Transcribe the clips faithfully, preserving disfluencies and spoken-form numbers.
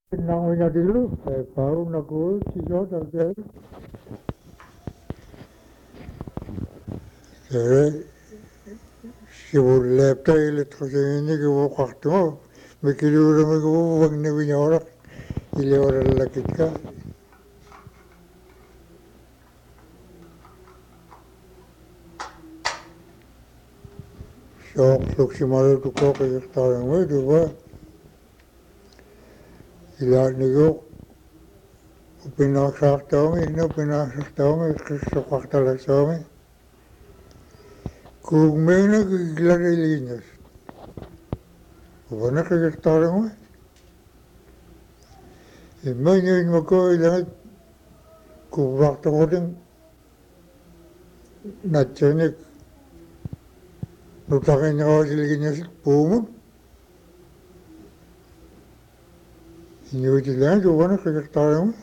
Nangunya dulu, eh, baru naku tiga tak jadi si laptop ile terus ini ke waktu mau mikir orang itu wang ni punya orang ile orang lagi kan so flux malu tu kau kerja sekarang itu bah ile ni ko pindah sakta me ini pindah sakta me kerja waktu lagi sakta me kumena ile ile Wana kerja sekarang me ini ni macam ile ku waktu orang Nachanik nutakin ako sila sa pumo. Inuwi lang so wala kakaktaran mo.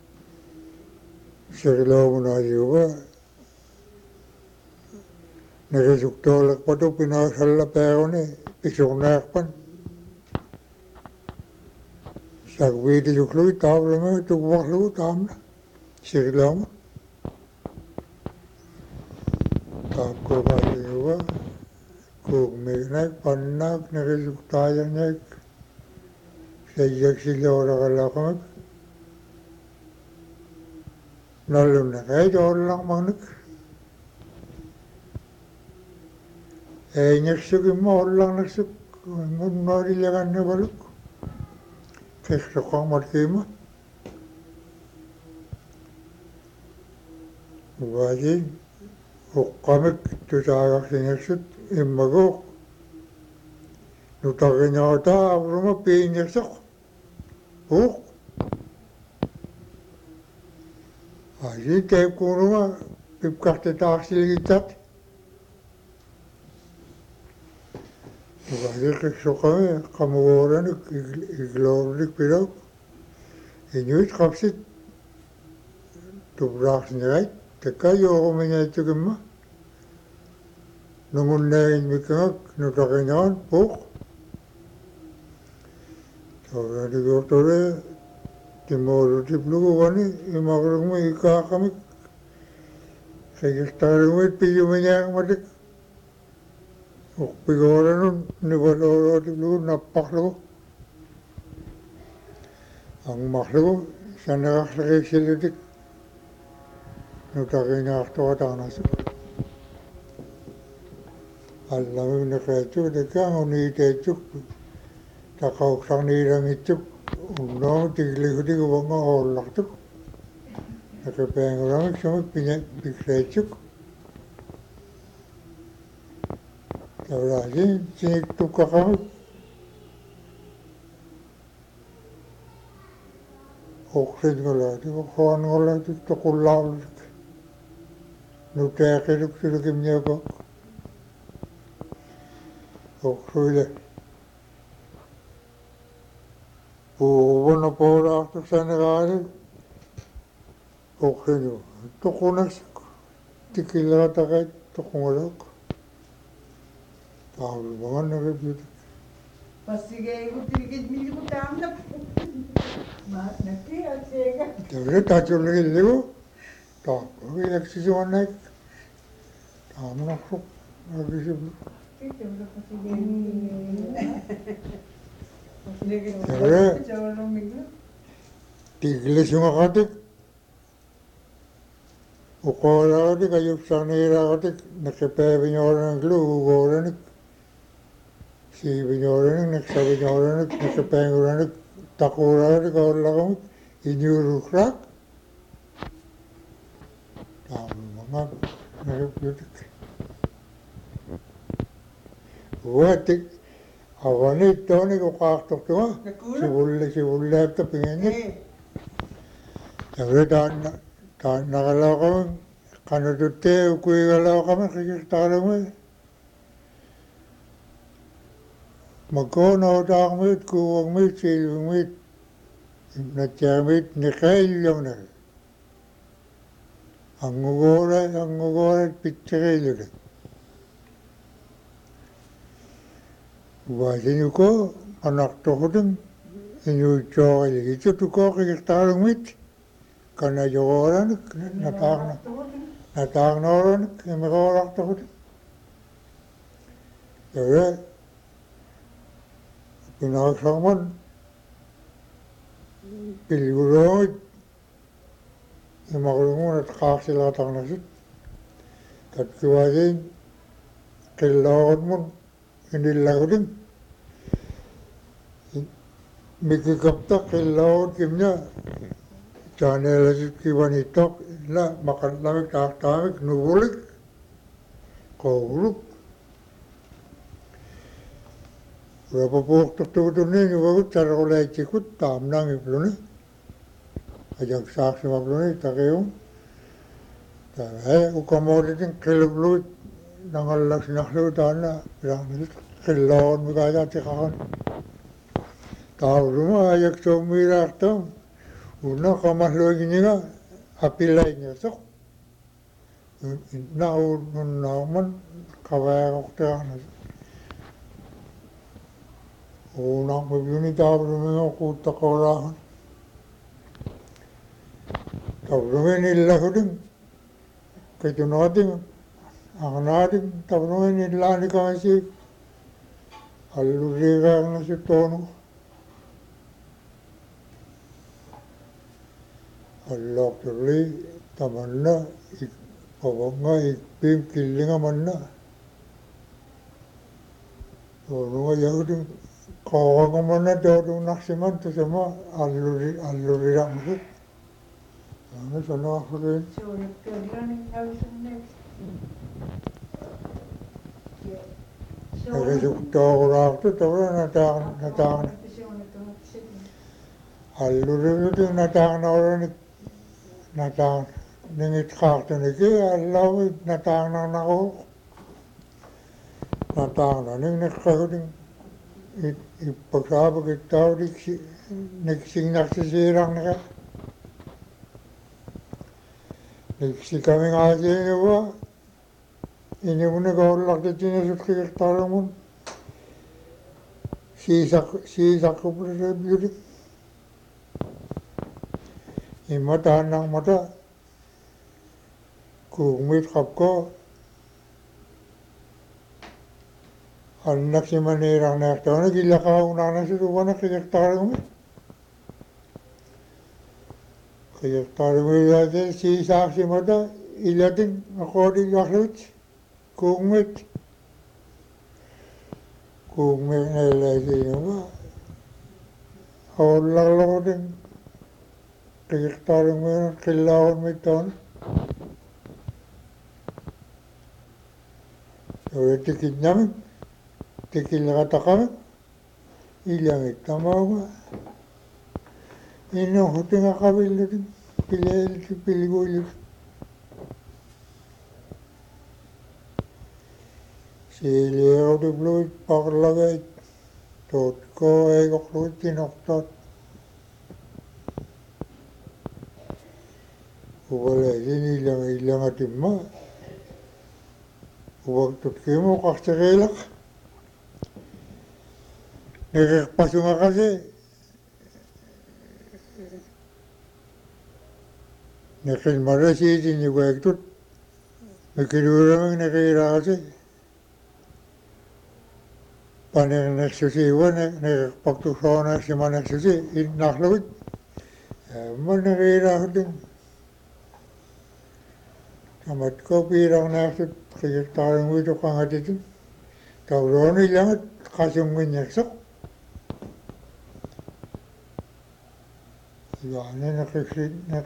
Sarilaw mo na siyo ba. Nakasuktalak pa ito, pinakasala pa ako na pisok na akpan. Sakwiti suklo, itabla mo, tukwaklo, tamla. Sarilaw mo. Tapko pa siyo ba. Kung may nagpanak, nakasuktalan niya. Sayyak sila orang kalakamak. Nalun na kahit orang manak. Eh, nagsuk mo orang nagsuk. Ngun narilagan na balok. Kaya kang markima. Bagi, ukamik tutagak sinagsut. Imagok. Nutakin niya ata, abro mo, pinyagsuk. Oh, Aji tape kuruma pipkarte taksili gitat. Bagi kesokame kamuoran iglorik pirok. Inuit kapsit tubrak night. Teka yo kumenya itu kema. Nungun nain mikak nutakinan pok. Tawag di gotore. Timur tiplu wani imagrang mo ikakamik kaya starang mo piyo manya matik ukpigora nun nibaloro tiplu napaklo ang maklo sa nakaklakay silitik nutakin na akto katanas alam mo nakachuk deka ngunitechuk takauksak nirang ichuk No, tigli ko di ko bang maholak to. Nakapayang orang sama pinyak pikrecuk. Tawala si sinik tuka kami. Oksid ko la, di ko kawan ko la, di ko kulaw. Nuteke duk sila kimnya ko. Oksid Buwan po after sa nagari. Okay nyo. Ito ko na tikila takay ito kong alak. Tawal mga nag-review. Pasigay ko, tigid mi ko tam na po. Mat na kaya siya. Tawala, tacho lagi ligo. Tako, ilaksisuan na. Tama na ko. Nagisip. Ito na pasigay Tawala. Tiglis yung akatik. Ukora akatik, ayup sa nira akatik. Nakipepe niyo orang ng glu, ugora nik. Si binyoranik, nagsabinyoranik, nakipenguranik, takuranik, kaulakamik, inyurukrak. Tama mga nariplutik. Watik, awanit toni ko kaktok tuwa. Sibulle, sibulle at tapingin. Sabi ta, ta, nakalaw kami, kanutute, ukuy kalaw kami, kikistara mo eh. Magkono takmit, kuwagmit, silvingmit, natiyamit, nikail na. Ang ugora, ang ugora, pitchakail na. Basin ko, anak to ko din, inuitsoqili itutukoqigertarungmit kanajoranik nataarna nataarnoranik imeqorartoqut yawe pinaqsarman pilguroit imaqulungunat qaarsilatarnasut tatkivasin qillorutmun inillagutin mikikapta qillorut kimna taaneelasut kivanittoq illa maqallamik taartaamik nuvulik qooguluk rapapuuqtortugutunni nuvagut saraqulaitsikut taamnaangipluni ajaksaaqsimapluni taqium tae ukamooritin qilupluit nangallaksinaxlugu taanna piraaqnasut qillorut mikaataatiqaqan taarusuma ajaksoommiiraartaam unna qamalluiginiga apilaiñersoq na unnaaman qavaaqortiqarnas uunaqmipluni taavrumiga quuttaqoraahan tavrumin illahutin qitunoatin aqnaatin tavrumin illaanikamasi alluriiqaarnasut toonu allorturli tamanna pavanga ikpiim killinga manna toonunga yahutin qaaqangamanna tootuunnarsiman tusama alluri alluriramsut aana sanoaqsuliin erisuktooguraartu tavra nataaq nataaq allurirutin nataaqnauranik nataaq ningitqaartuniki allaavit nataaqnarnaquuq nataaqnanik neqqagutin ippasaapakitaavutik niksignartisiirarniqa niksikamingaasiinuva inimunikoollartitinasut qigertarumun siisaq siisaqquprasabjutik imma taannarmata kuugmit qapko annaksimaniirarniartoona killaqaagunarnasut uvana qigertarugumit qigertarumilaate siisaaqsimata ilatin aqoodillaarlut kuugmit kuugmiqneelaasiinuga awallarloqutin qigertarummiinut qillaagunmit toona yawe tikitnamik tikilleqataqamik ilamik tamauga innuqhutingaqavillutin pileeliti pilguillut siiliiqutipluit parlagait tuutko eigoqluit tinoqtaat uvaleesin ilanga ilangatimma uvaktutkimu qartiqiilaq neqerpasungaqasi neqilmarasiitin ivaaktut mikiluuramik neqiiraaqasi panernersusiiva neqerpaktusoonarsimanersusi innarlugit amma neqiiraahutin amatko piirarnaartut qigertaarunguituqangatitin taurooni ilangat qasunginnersoq yaani neqiksi neq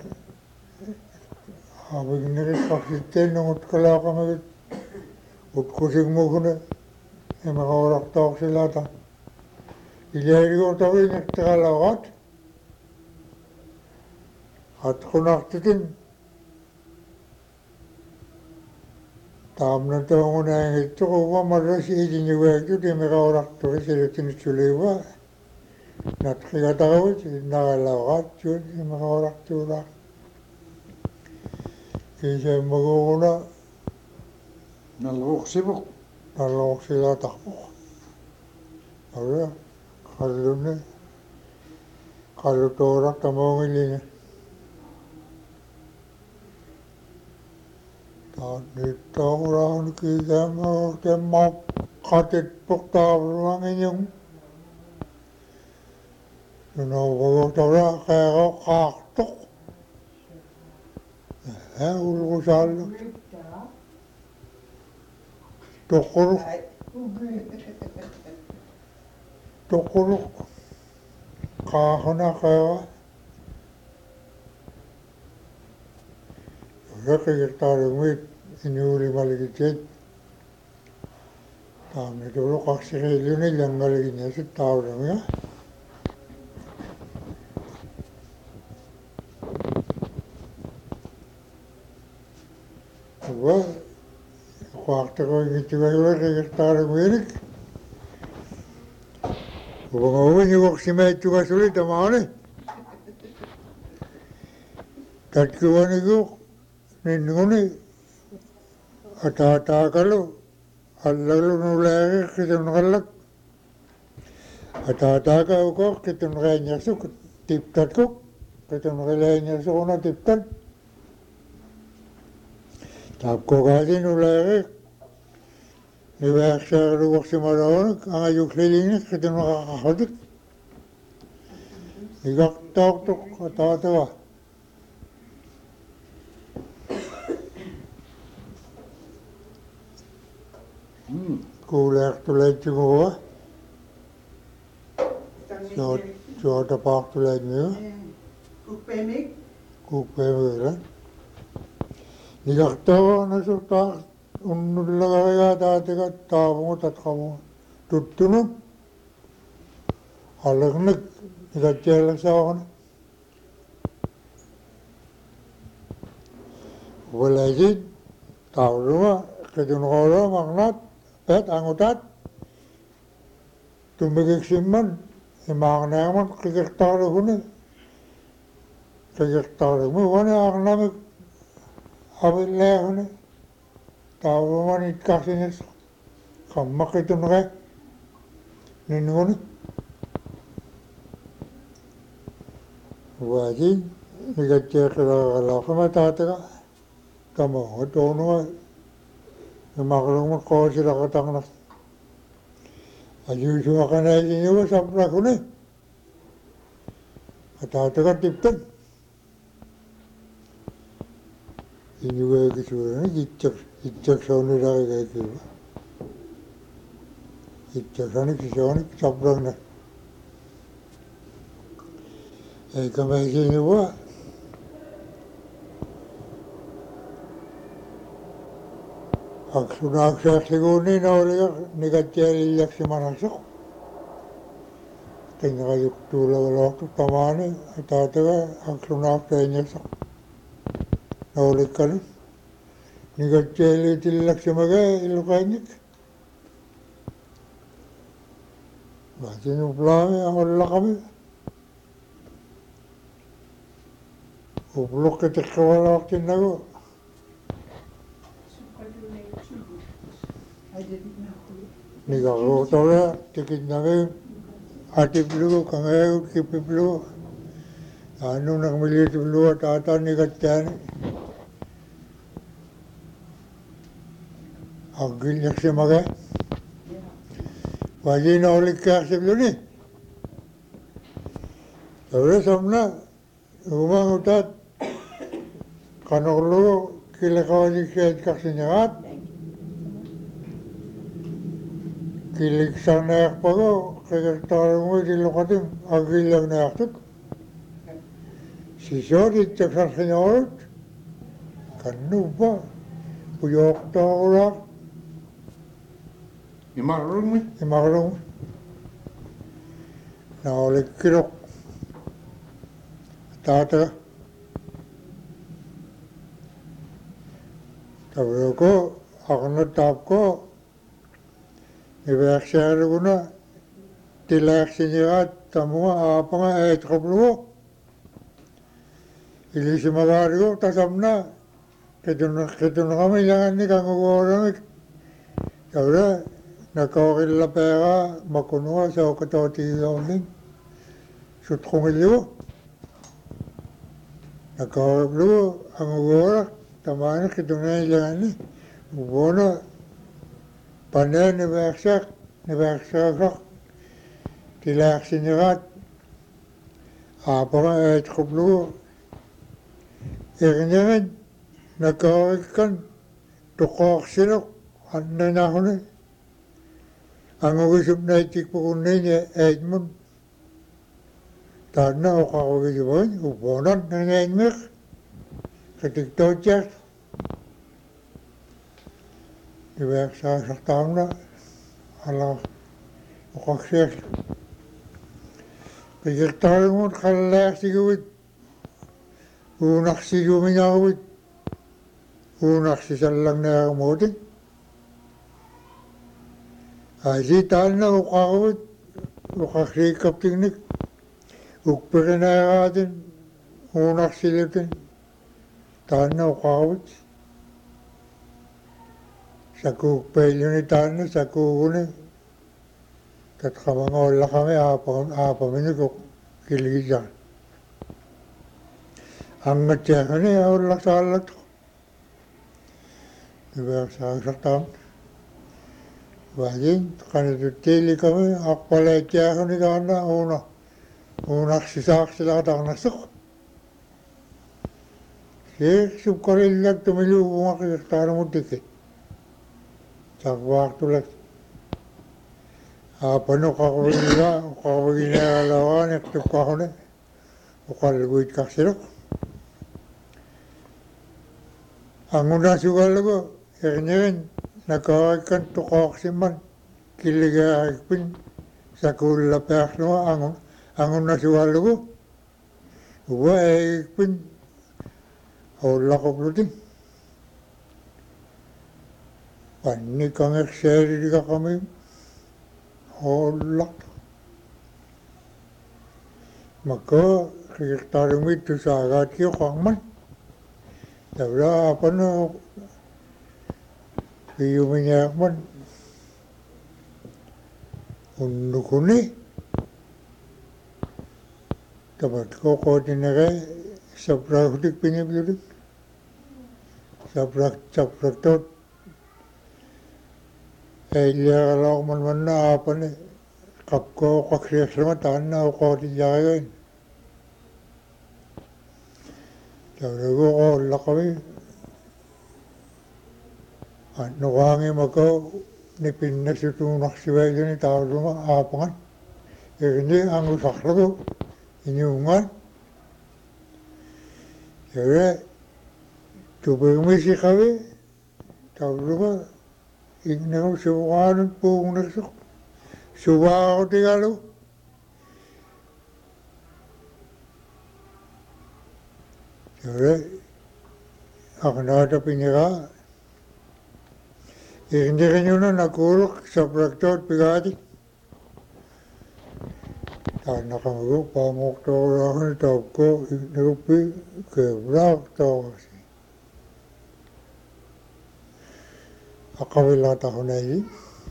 avigneriqqarsitteennungutkalaaqamagit utkusigmuguna imeqorartoorsilaata ilaariguutaviingertiqalauqaat atqunartitin taamnatoongunaangittuquva marrasiitiniguaaktut imeqorarturi silutinitsuliuva natqigataqavut innaqalauqaat suut imeqorartuulaa kiisaammaguuguna nalluuqsipuq nalluuqsilaataqpuq ara qalluni kalutorak tamongilin. Nyt tauraan kiitämä temma katit puhtaavuran inyong. No voi taura kaya kaaktok. Hän ulkosallu. Tokkuru. Tokkuru. Kaahana kaya. Rekkertaarumit inuuli malikit. Taamne tulu kaksi reiluni langalikin ja sit taurumia. Well, kuaktako ingittiva juuri rekkertaarumirik. Kuva uuden juoksi meittuva suli tämä oli. Tatkuva niinku. Niin kuni ataatakalu allalu nuleeri kitun kallak ataataka uko kitun reenyasuk tiptatku kitun reenyasukuna tiptat tapko kasi nuleeri niväksääru voksimadoonuk anga juksiliinik kitun kakahotik ikaktauktuk ataatava. Kuuleeko tulee tjuva? Tuota paak tulee myös. Kukpeemik? Kukpeemik. Niin kahtaa ne suhtaa unnulla kaikaa taateka taavumu tatkamu tuttunut. Allekne mitä tiellä saakana. Kuuleesit tauruma ketun koulua magnat. Pet angutat tummikiksimman imaagneeman kikirtaaruhuni kikirtaaruhuni aagnamik avilleehuni taavuman itkasinis kammakitunre ninnuguni vaajin nikatjeekilaagalaqama taatega tamonga toonua imaaglumat koosirakatangnas ajuusuakanaisiin juva saprakuni ataataka tiptan inuveekisuurani itsak itsaksonirakikiva itsaksani kisoonik sapraknas eikä meisiin juva aksunaaksaaksiguni oli nikattielillaksi manasok. Tenga juttuulla lohtu tamani ataatava aksunaaksainjasok. Noulikkani nikattielillaksi mage illukainjik. Vasin uplaami ollakami. Uplukki tikkavalaktin nagu. Nikaruutole tikitnami atiplugu kangayu kipiplugu anu nakmilitiplugu taata nikattiani aggilyaksi mage vajina olikkiaksipluni tore samna umangutat kanoklugu kilekavaliksietkaksinigat kiliksaneerpagu kikirtaarumui tilluqatim agillagneertuk sisoot itsaksarsinoolut kannuppa pujooqtaaqulaaq imarrumi imarrumi naolikkiloq taataga tavroko aqnataapko niväksääruuna tilaaksinigaat tamua aapanga eetqaplugu ilisimagaarigu tasamna kitun kitunqamilaganni kanguguoramik tavra nakooqillapeegaa makunuga sookatootigiornin sutkumiliu. Nakawablu ang ugora, tamana kitunay lang ni. Ubona, panay ni Baksak, ni Baksak, tilak sinirat. Apa et kublu, irinyan, nakawakan, tukok sinok, anda na ako na. Ang uwisip na itik po kunay niya, Edmund. Tana o kakawisipan, uponan na ngayon katiktot diba sa saktam na, ala, ukakses. Pagkaktarin mo, kalalayak sigawid. Unak sigawin awid. Unak sisalang na kamutin. Asi tal na ukakawid. Ukaksikap tingnik. Ukpirin na katin. Unak silipin. Tal na ukakawid. Saku pelyo ni tal na, saku uni. Kat kamang ola kami, apa apa mini ko kilisan. Ang ngatya kani, ola salat ko. Diba sa saktam. Bajin, kanitutili kami, akpala itya kani kana, una. Unak sisak sila katang nasok. Si subkarillag tumilu umakikaktaran mo tikit. Sa waktu lang. Apa no kakawina, kakawina alawan, ektup kakawina. Ukalguit kaksilok. Ang una sugal ko, ikinyin, nakawakan tukak siman, kiliga ikpin, sa kulapak naman, ang, ang una sugal ko. Uwa ikpin, awala ko plutin. Panik kang ekseri ka kami, awala. Maka, kiktaring itu sa agad kiyo kang man. Dabla apa na iyuminyak man unno kuni tabat ko ko tinagay sa praktik pinibludik sa prak sa praktot ay liya kalak man man na apa na kap ko kakriyasama taan na ko tinjagayin. Sabi ko, oh, lakami. At nukangi mako, nipin na situnak siya yun ni tao luma, apangan. E hindi, ang usakla ko, inyungan. Sabi, tubig misi kami, tao luma, ignaw subukanan po kung nagsok. Suba ako tingalo. Sabi, ako nakatapin niya ka. Eh, hindi rin yun na nakulok sa praktot pigati. Tahan na kamago, pamok to ako ni tawag ko, nagupi, kebrak to kasi. Akawilat ako na yun.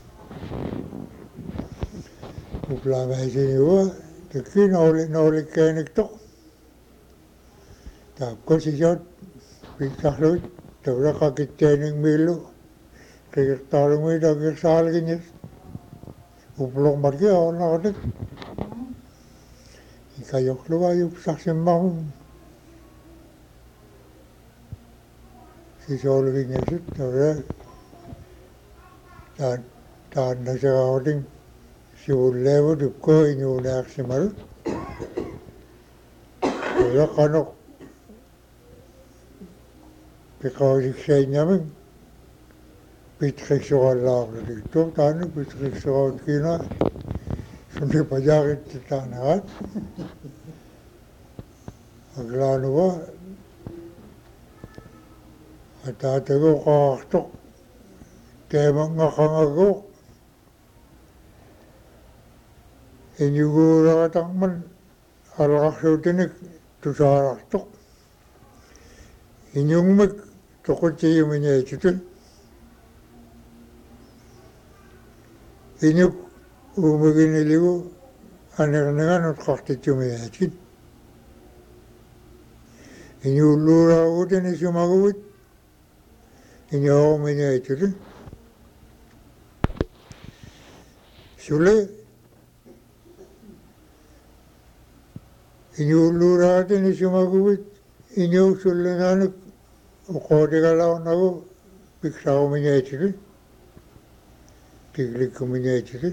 Upla may siniwa, taki naulit naulit kayo nagtok. Tapos siya, pagkakalot, tawala kakitya ng milo. Kaya tarong may nagkasalagin niya. Uplong marga, ako nakalit. Ikayok luwa yung saksimbang. Si Solving niya siya, tawala. Tahan na siya kakuting. Si Ulevo, dupko, inyunak si Marut. Tawala kanok. Pikaw siya namin, pitrik suka lang dito, tano, pitrik suka kina, sundi pa jakit kita nakat. Aglano ba, at ate ko kakaktok, temang nga kangagok. Inyugura katang man, alakasutinik, tusaraktok. Inyong mag, tukot siya yung niya ito. Inyong umaginiligo, anerningan utqartitsumiaatit inuulluuraagutin isumaguvit iñoorumiñaituli sule inuulluuraatin isumaguvit iñuussullunaanik uqootigalaunagu piksaarumiñaituli tiklikkumiñaituli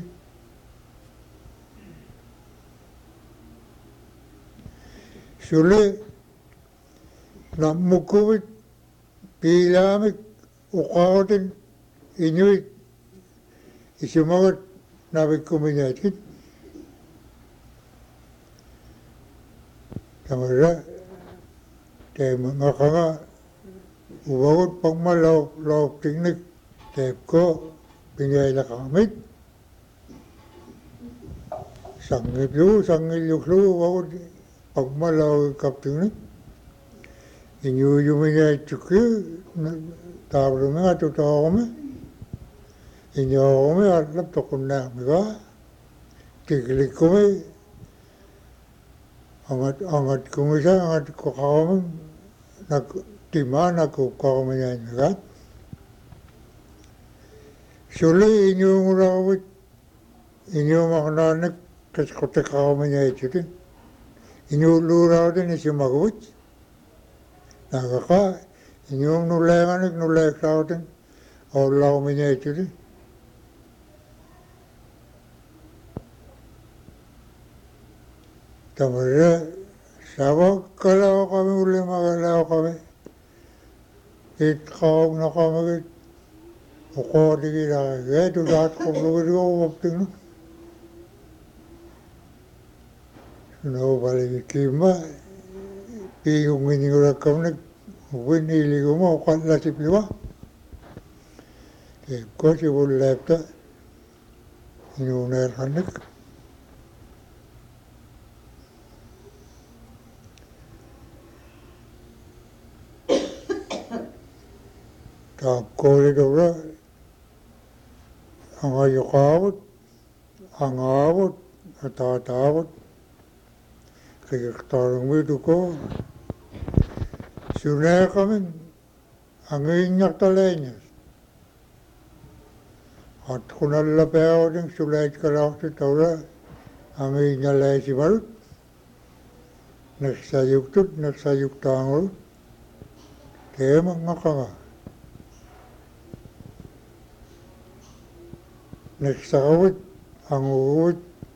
sule nammukuvit piilaamik uqaarutin iñuit isumagat navikkumiñaitit tamarra teemangaqaga uvagut pangma lauk lauktiknik teepko piñailaqaamit sangillu sangilluqlu uvagut pangma laukikaptiknik iñuuyumiñaittukki taavrumiga tutaarume iñoorumi allap toqunnaarmiga tiklikkumi angat angatkumisa angatkoqarumin nak timaa nakkuqqarumiñaanmigaat suli iñuungulaarvit iñuumaqnaanik qisqutiqqarumiñaituli iñuulluuraarutin isumaguvit nagaqa iñuum nulleeganik nulleeksaarutin aullaarumiñaituli tamarra savakkalauqami ullimagalaauqami itqarugnaqamigit uqootigilaagee tulaatqurlugitigouvaptignu sunaupaligikkimma piigungiñigurakkamnik uwinniiliguma uqallasipliwa teepko sivulleepta iñuuneerqannik taakkoolituvra angayuqaavut angaavut ataataavut qigiqtaarumituko suneeqamin angiiññartaleeñas atqunallapearutin sulaitkalaarsut tavra angiiñaleesimarut neqsayuktut neqsayuktaangurut teemangaqaga neqsaqavut anguruvut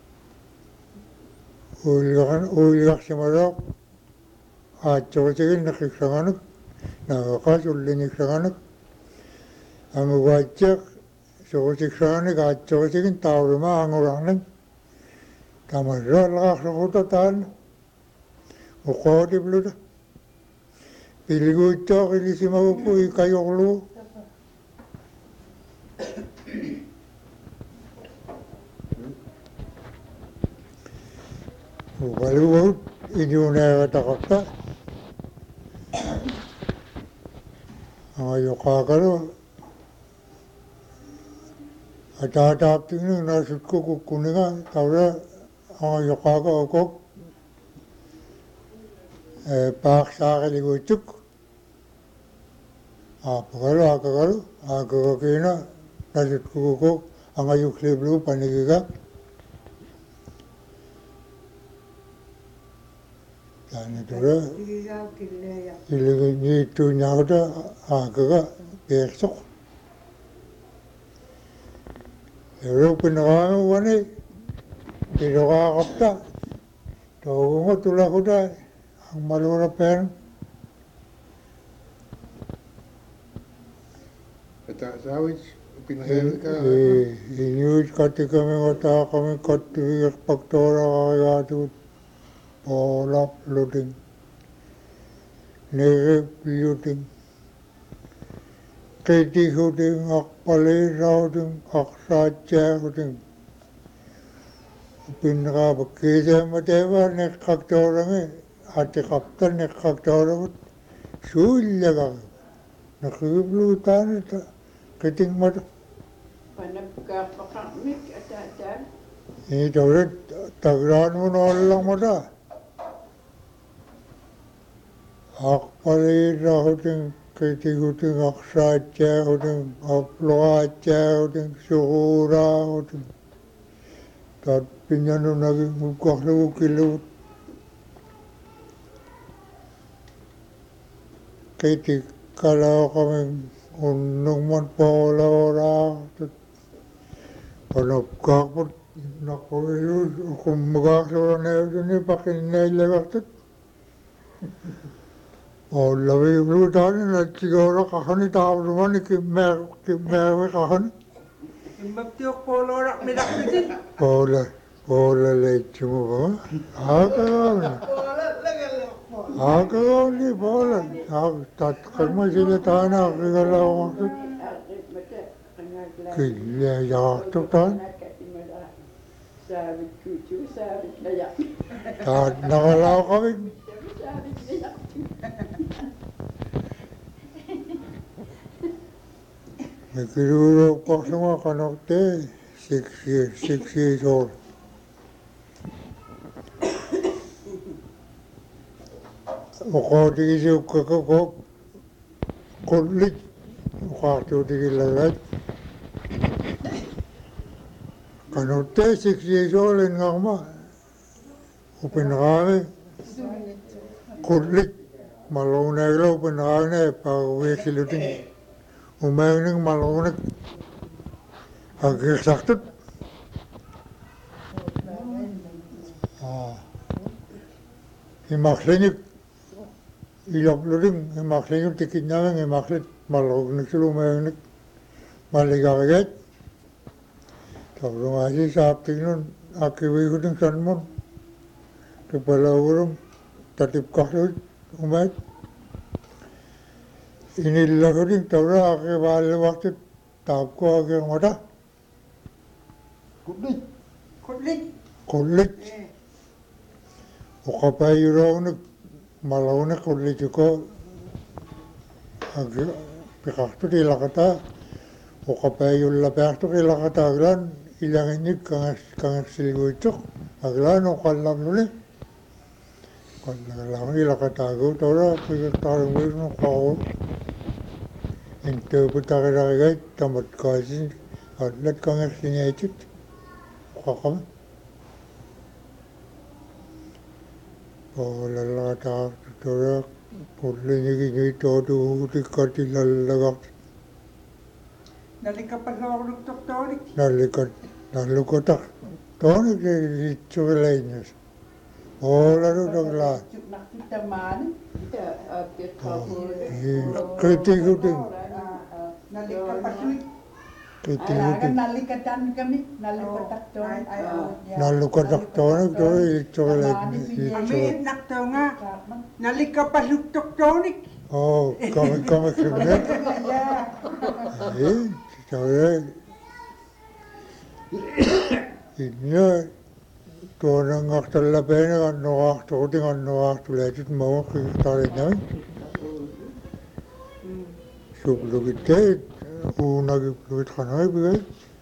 uiliqarsimaroq aatsoqatigin neqiqsanganak nagaqa sulliniksanganak anguvaatsiaq soqutiksanganik aatsoqatigin taurima angurarnik tamarra alaqaqsoquta taanna uqootipluta piliguittoq ilisimaguppu ikayuqlugu uqalugut iñuuneegataqaqta angayuqaaqalu ataataaptignik naasutku kukkuniga tavra angayuqaaqa okok paaqsaaqiliguittuk aapagalu aakagalu aakagakiina nasutku kukok angayuqliiplugu panigiga taanitura iligiñiittuuñaguta aakaga peersoq Euroopinaqaami uvani iluqaaqapta toogunga tulakuta angmaluurapean Taasawit pinahirika iñuit katikamigotaaqami kattivigerpaktooraqarigaatut poolaplutin niriplutin qitihutin aqpaliirautin aqsaatsiarutin pinqaapakkiiseemmateeva neqqaktoorami atiqapta neqqaktooramut suullagaru neqigipluutaanita qitingmata Panapkaapaqarmik ataataan ini tahu tagiran mun orang mana akpali rahutin ketihutin aksaja hutin aploaja hutin suhura hutin tat pinyanu nagi mukah lu kilu keti kalau kami unung man pola ora panapkak pun nak pola kumagak sa na ni pakin nailagak oh lawi lu tadi na siguro kahani tahu rumah ni kimer kimer kahani Mabtiok polo rak medak din. pola pola lechu mo agak Polo lagal po. agak ni pola agak tat kerma sila tanah kalau maksud kaya ya tu tan Sabit cucu, sabit layak. tan nakalau kami Sabit layak. Mikiruro pa semua kanak te six years six years old. Ako tigi si kakako kulit waktu tigi lagat. Kanak te six years old in ngama upinakami kulit malunay lo upinakami pag-uwi silutin. Umayang malunag agsaktut ah imaklinik ilapluring imaklinik tikinang imaklit malunag sila umayang maligagat tapos nga sapting nun akiwi ko ng sanmon kapalawurong tatip kaklut umayang inilah ko rin tawra ake bala waktu tap ko ake mata Kulit. Kulit. kulit o kapay raw nag malaw na kulit ko ake pikakto tila kata o kapay yung lapakto tila kata aglan ilang inig kangas kangas siligutok aglan o kalam nuli kalam ila kata ko tawra pikaktarang wik no kao Inte putaragay tamat kasi atlet kang sinaitit kakam oh lalata tora pulli ni ni to tu tikati lalagak Nalikapalawag ng doktorik. nalikat nalukotak tonik di chulainas oh lalu dogla Cuk nak kita man. Kita update couple. kritihutin Nalikapasulit. kritihutin nalikatan kami, nalikotak doon. nalukotak tonik to chulainas Amin nakto nga. Nalikapasuk doktorik. oh kami kami kriminal eh saya ini tuan ngaktal lapen kan nuak tu dengan nuak tu lejut mau kita ini sebelum kita una kita kanai begitu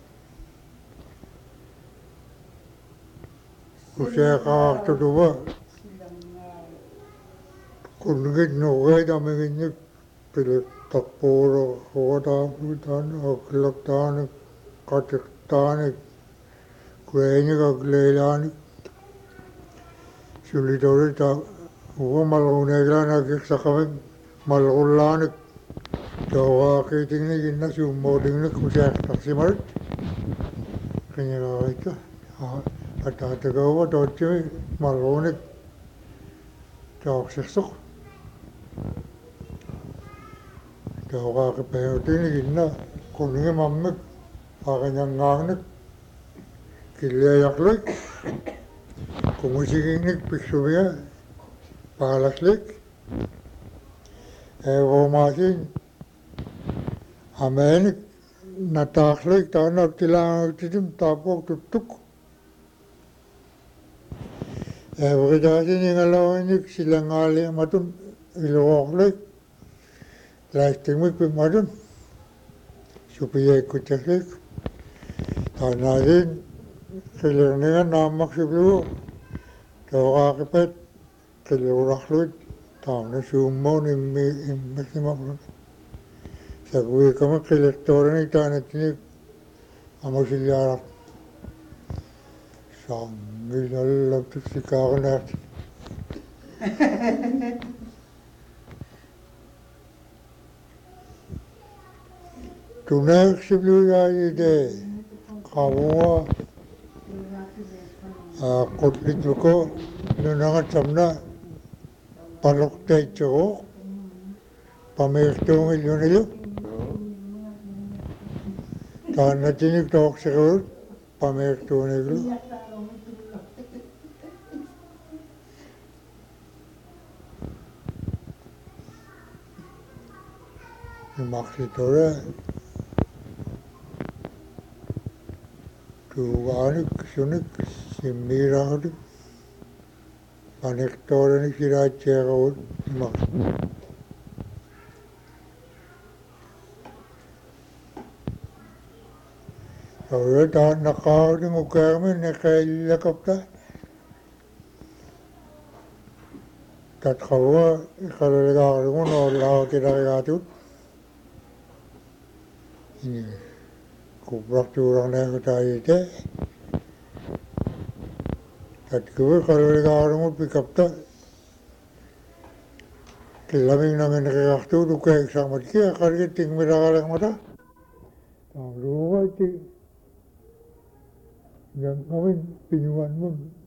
usia kau tu dua kunjit nuai dah menginjak pilih tapur hoda hutan aklak tan katik tan kuenya kaglelan sulitori ta huwa malunegla na kiksakawin malulan jawa kiting ni ginna sumoding ni kusak taksimal kanya ka at atagawa dotche malunig jawak siksok jawa ka peyotin ni ginna kuningi mammik akanyang ngangnik kileyaklik kumusikingnik piksubiya palaslik ewo masin amenik nataklik tanak tilang titim tapok tutuk ewo kidasin ingalawanik silangali matun ilawaklik lastingmik pimadun supaya kucaklik tanasin Kilirningan namak si Blue. Tawa kakipet. Kilurakluit. Taon na sumo ni Maxima. Sa kuwi kama kilektoran ni tanat ni amo silyarak. Sangi lalagtik si kakanak. Tunak si Blue ya ide. Kamu kutlit ko nunangat samna palok tay chok pamirtong ilyo nilo ta natinig tok siguro pamirtong nilo maksitora tuanik sunik simirahud paniktora ni sirachegawud mak Saya tak nak kau ni muka kami nak kaya kapta. Tak kau kalau lega aku nak lau tidak lega tu. Ini kubrak tu orang nak kata itu. Tak kau kalau lega aku pick up tu. Kelaming namin nak tu tu kaya sama dia kalau kita tinggal orang mata. Tahu apa tu? Yang kami pinuan pun